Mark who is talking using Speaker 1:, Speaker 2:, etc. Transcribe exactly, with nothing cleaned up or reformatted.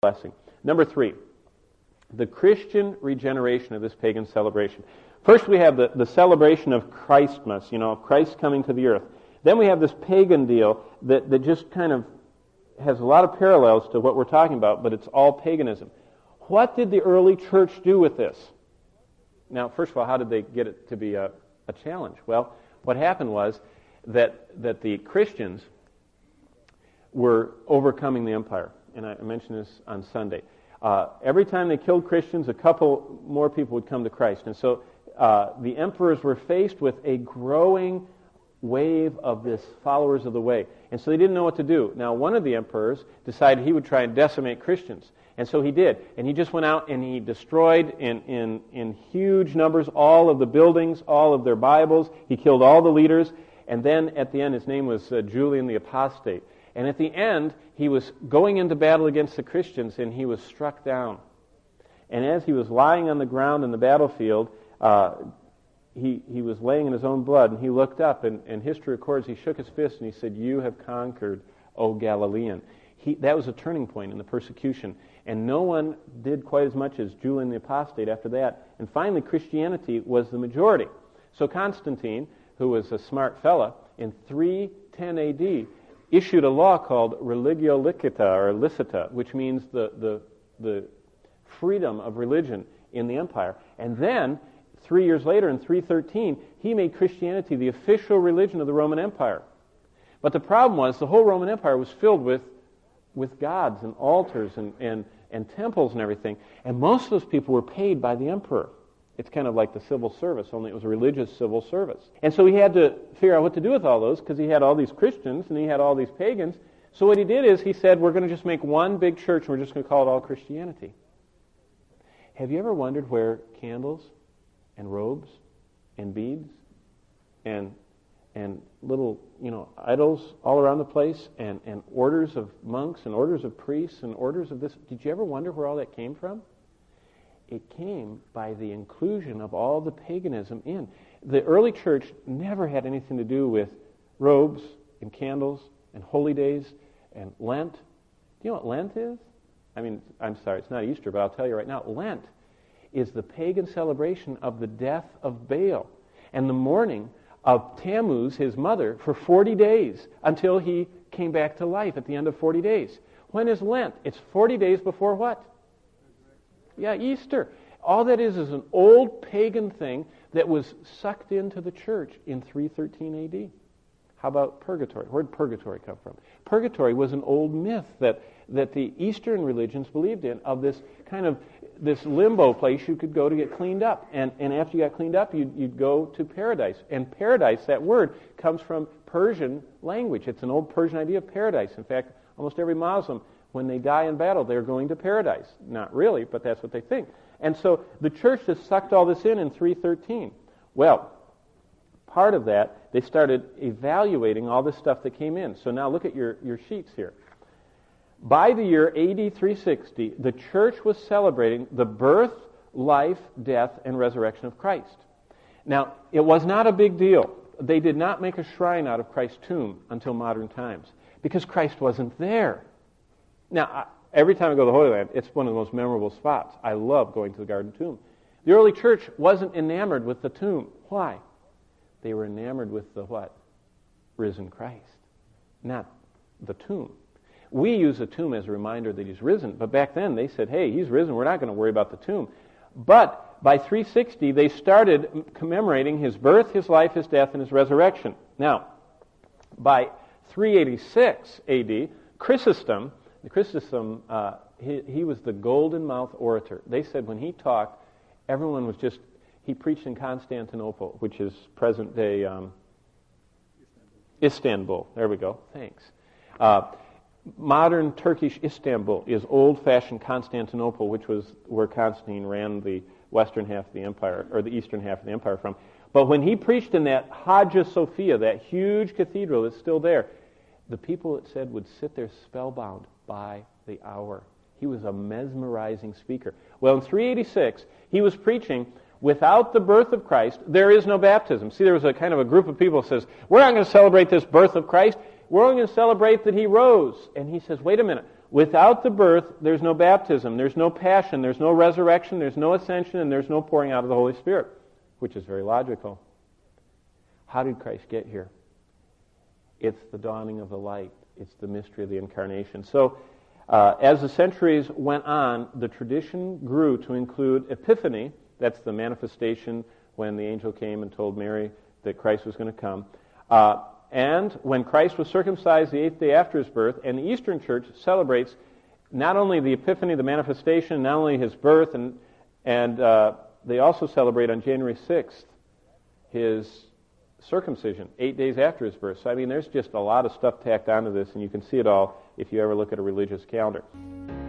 Speaker 1: blessing. Number three, the Christian regeneration of this pagan celebration. First we have the, the celebration of Christmas, you know, Christ coming to the earth. Then we have this pagan deal that, that just kind of has a lot of parallels to what we're talking about, but it's all paganism. What did the early church do with this? Now, first of all, how did they get it to be a, a challenge? Well, what happened was that that the Christians were overcoming the empire. And I mentioned this on Sunday. Uh, every time they killed Christians, a couple more people would come to Christ. And so uh, the emperors were faced with a growing wave of this followers of the way. And so they didn't know what to do. Now, one of the emperors decided he would try and decimate Christians. And so he did. And he just went out and he destroyed in, in, in huge numbers all of the buildings, all of their Bibles. He killed all the leaders. And then at the end, his name was uh, Julian the Apostate. And at the end, he was going into battle against the Christians, and he was struck down. And as he was lying on the ground in the battlefield, uh, he he was laying in his own blood, and he looked up, and, and history records he shook his fist, and he said, "You have conquered, O Galilean." He, that was a turning point in the persecution. And no one did quite as much as Julian the Apostate after that. And finally, Christianity was the majority. So Constantine, who was a smart fella, in three ten A D, issued a law called religio licita, or licita, which means the, the, the freedom of religion in the empire. And then, three years later, in three thirteen, he made Christianity the official religion of the Roman Empire. But the problem was, the whole Roman Empire was filled with, with gods and altars and, and, and temples and everything. And most of those people were paid by the emperor. It's kind of like the civil service, only it was a religious civil service. And so he had to figure out what to do with all those, because he had all these Christians and he had all these pagans. So what he did is he said, we're going to just make one big church and we're just going to call it all Christianity. Have you ever wondered where candles and robes and beads and and little, you know, idols all around the place and, and orders of monks and orders of priests and orders of this, did you ever wonder where all that came from? It came by the inclusion of all the paganism in. The early church never had anything to do with robes and candles and holy days and Lent. Do you know what Lent is? I mean, I'm sorry, it's not Easter, but I'll tell you right now, Lent is the pagan celebration of the death of Baal and the mourning of Tammuz, his mother, for forty days until he came back to life at the end of forty days. When is Lent? It's forty days before what? Yeah, Easter. All that is is an old pagan thing that was sucked into the church in three thirteen A D. How about purgatory? Where did purgatory come from? Purgatory was an old myth that, that the Eastern religions believed in, of this kind of this limbo place you could go to get cleaned up. And, and after you got cleaned up, you'd, you'd go to paradise. And paradise, that word, comes from Persian language. It's an old Persian idea of paradise. In fact, almost every Muslim, when they die in battle, they're going to paradise. Not really, but that's what they think. And so the church just sucked all this in in three thirteen. Well, part of that, they started evaluating all this stuff that came in. So now look at your, your sheets here. By the year A D three sixty, the church was celebrating the birth, life, death, and resurrection of Christ. Now, it was not a big deal. They did not make a shrine out of Christ's tomb until modern times, because Christ wasn't there. Now, I, every time I go to the Holy Land, it's one of the most memorable spots. I love going to the Garden Tomb. The early church wasn't enamored with the tomb. Why? They were enamored with the what? Risen Christ, not the tomb. We use the tomb as a reminder that he's risen, but back then they said, hey, he's risen, we're not going to worry about the tomb. But by three sixty, they started commemorating his birth, his life, his death, and his resurrection. Now, by three eighty-six A D, Chrysostom, Chrysostom, uh, he, he was the golden-mouthed orator. They said when he talked, everyone was just, he preached in Constantinople, which is present-day um, Istanbul. There we go. Thanks. Uh, modern Turkish Istanbul is old-fashioned Constantinople, which was where Constantine ran the western half of the empire, or the eastern half of the empire from. But when he preached in that Hagia Sophia, that huge cathedral that's still there, the people, it said, would sit there spellbound by the hour. He was a mesmerizing speaker. Well, in three eighty-six, he was preaching, without the birth of Christ, there is no baptism. See, there was a kind of a group of people that says, we're not going to celebrate this birth of Christ. We're only going to celebrate that he rose. And he says, wait a minute. Without the birth, there's no baptism, there's no passion, there's no resurrection, there's no ascension, and there's no pouring out of the Holy Spirit, which is very logical. How did Christ get here? It's the dawning of the light. It's the mystery of the incarnation. So, uh, as the centuries went on, the tradition grew to include Epiphany. That's the manifestation when the angel came and told Mary that Christ was going to come. Uh, and when Christ was circumcised the eighth day after his birth, and the Eastern Church celebrates not only the Epiphany, the manifestation, not only his birth, and, and uh, they also celebrate on January sixth his circumcision, eight days after his birth. So, I mean, there's just a lot of stuff tacked onto this, and you can see it all if you ever look at a religious calendar.